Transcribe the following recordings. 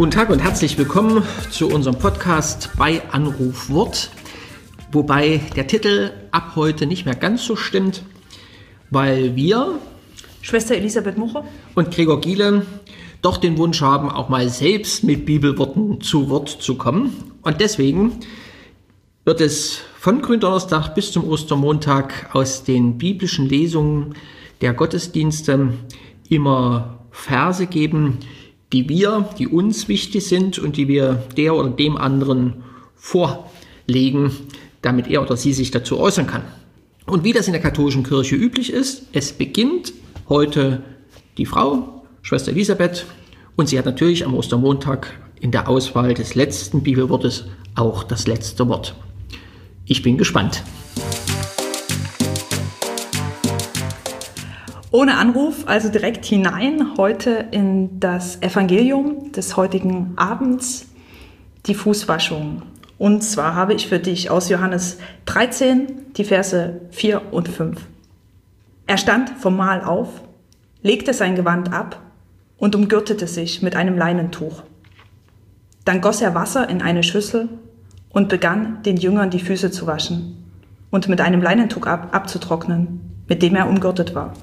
Guten Tag und herzlich willkommen zu unserem Podcast bei Anrufwort, wobei der Titel ab heute nicht mehr ganz so stimmt, weil wir, Schwester Elisabeth Mucher und Gregor Giele, doch den Wunsch haben, auch mal selbst mit Bibelworten zu Wort zu kommen. Und deswegen wird es von Gründonnerstag bis zum Ostermontag aus den biblischen Lesungen der Gottesdienste immer Verse geben, die uns wichtig sind und die wir der oder dem anderen vorlegen, damit er oder sie sich dazu äußern kann. Und wie das in der katholischen Kirche üblich ist, es beginnt heute die Frau, Schwester Elisabeth, und sie hat natürlich am Ostermontag in der Auswahl des letzten Bibelwortes auch das letzte Wort. Ich bin gespannt. ohne Anruf, also direkt hinein heute in das Evangelium des heutigen Abends, die Fußwaschung. Und zwar habe ich für dich aus Johannes 13 die Verse 4 und 5. Er stand vom Mahl auf, legte sein Gewand ab und umgürtete sich mit einem Leinentuch. Dann goss er Wasser in eine Schüssel und begann, den Jüngern die Füße zu waschen und mit einem Leinentuch abzutrocknen, mit dem er umgürtet war.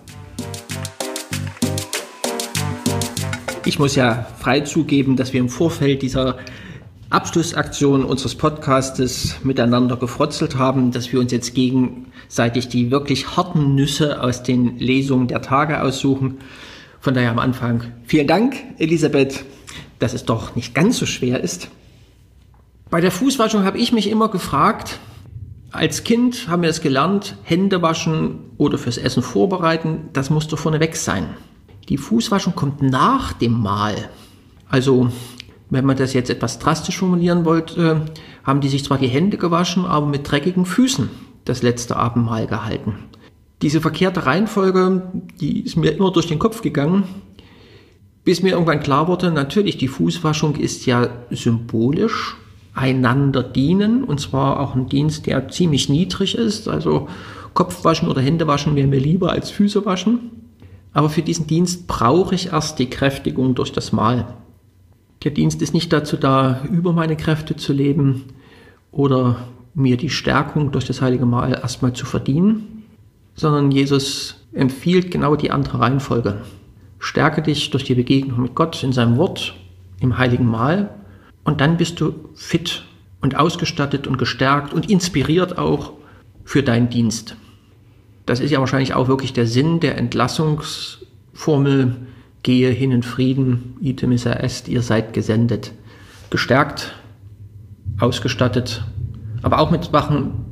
Ich muss ja frei zugeben, dass wir im Vorfeld dieser Abschlussaktion unseres Podcastes miteinander gefrotzelt haben, dass wir uns jetzt gegenseitig die wirklich harten Nüsse aus den Lesungen der Tage aussuchen. Von daher am Anfang vielen Dank, Elisabeth, dass es doch nicht ganz so schwer ist. Bei der Fußwaschung habe ich mich immer gefragt, als Kind haben wir es gelernt, Hände waschen oder fürs Essen vorbereiten, das muss doch vorneweg sein. Die Fußwaschung kommt nach dem Mahl. Also, wenn man das jetzt etwas drastisch formulieren wollte, haben die sich zwar die Hände gewaschen, aber mit dreckigen Füßen das letzte Abendmahl gehalten. Diese verkehrte Reihenfolge, die ist mir immer durch den Kopf gegangen, bis mir irgendwann klar wurde, natürlich, die Fußwaschung ist ja symbolisch, einander dienen, und zwar auch ein Dienst, der ziemlich niedrig ist, also Kopfwaschen oder Händewaschen wäre mir lieber als Füße waschen. Aber für diesen Dienst brauche ich erst die Kräftigung durch das Mahl. Der Dienst ist nicht dazu da, über meine Kräfte zu leben oder mir die Stärkung durch das heilige Mahl erstmal zu verdienen, sondern Jesus empfiehlt genau die andere Reihenfolge. Stärke dich durch die Begegnung mit Gott in seinem Wort, im heiligen Mahl, und dann bist du fit und ausgestattet und gestärkt und inspiriert auch für deinen Dienst. Das ist ja wahrscheinlich auch wirklich der Sinn der Entlassungsformel: Gehe hin in Frieden, ite missa est, ihr seid gesendet. Gestärkt, ausgestattet, aber auch mit wachen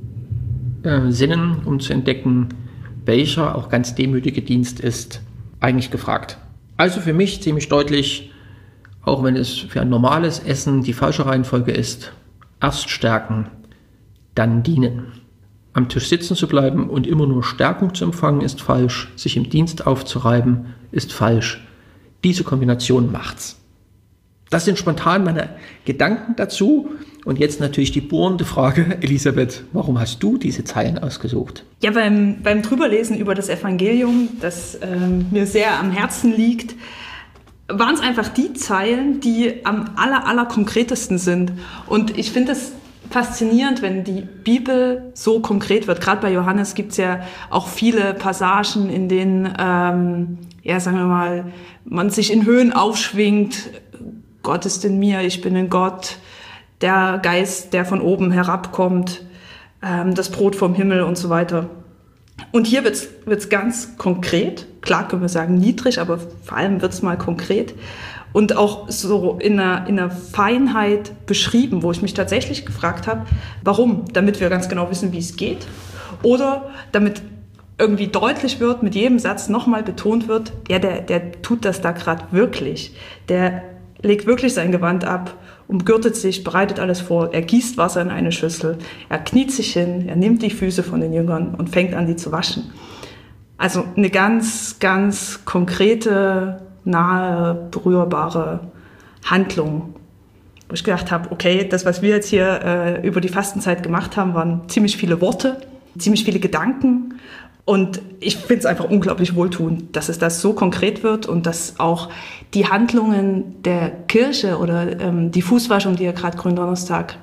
Sinnen, um zu entdecken, welcher auch ganz demütige Dienst ist eigentlich gefragt. Also für mich ziemlich deutlich, auch wenn es für ein normales Essen die falsche Reihenfolge ist, erst stärken, dann dienen. Am Tisch sitzen zu bleiben und immer nur Stärkung zu empfangen, ist falsch. Sich im Dienst aufzureiben, ist falsch. Diese Kombination macht's. Das sind spontan meine Gedanken dazu. Und jetzt natürlich die bohrende Frage, Elisabeth, warum hast du diese Zeilen ausgesucht? Ja, beim Drüberlesen über das Evangelium, das mir sehr am Herzen liegt, waren es einfach die Zeilen, die am aller konkretesten sind. Und ich finde es faszinierend, wenn die Bibel so konkret wird. Gerade bei Johannes gibt es ja auch viele Passagen, in denen, sagen wir mal, man sich in Höhen aufschwingt. Gott ist in mir, ich bin in Gott. Der Geist, der von oben herabkommt, das Brot vom Himmel und so weiter. Und hier wird's ganz konkret. Klar können wir sagen niedrig, aber vor allem wird's mal konkret. Und auch so in einer Feinheit beschrieben, wo ich mich tatsächlich gefragt habe, warum? Damit wir ganz genau wissen, wie es geht. Oder damit irgendwie deutlich wird, mit jedem Satz nochmal betont wird, ja, der tut das da gerade wirklich. Der legt wirklich sein Gewand ab, umgürtet sich, bereitet alles vor, er gießt Wasser in eine Schüssel, er kniet sich hin, er nimmt die Füße von den Jüngern und fängt an, die zu waschen. Also eine ganz konkrete, nahe, berührbare Handlung, wo ich gedacht habe, okay, das, was wir jetzt hier über die Fastenzeit gemacht haben, waren ziemlich viele Worte, ziemlich viele Gedanken Und ich finde es einfach unglaublich wohltuend, dass es das so konkret wird und dass auch die Handlungen der Kirche oder die Fußwaschung, die ja gerade Gründonnerstagabend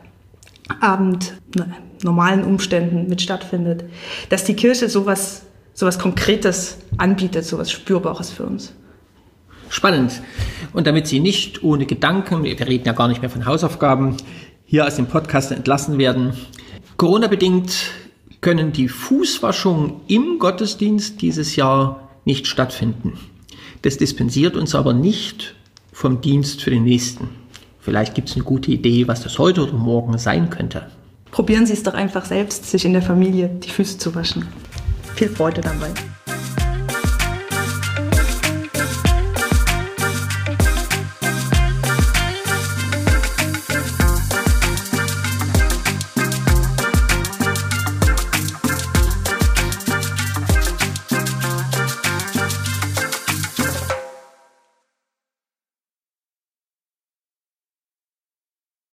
normalen Umständen mit stattfindet, dass die Kirche sowas Konkretes anbietet, sowas Spürbares für uns. Spannend. Und damit Sie nicht ohne Gedanken, wir reden ja gar nicht mehr von Hausaufgaben, hier aus dem Podcast entlassen werden, Corona-bedingt können die Fußwaschungen im Gottesdienst dieses Jahr nicht stattfinden. Das dispensiert uns aber nicht vom Dienst für den nächsten. Vielleicht gibt es eine gute Idee, was das heute oder morgen sein könnte. Probieren Sie es doch einfach selbst, sich in der Familie die Füße zu waschen. Viel Freude dabei.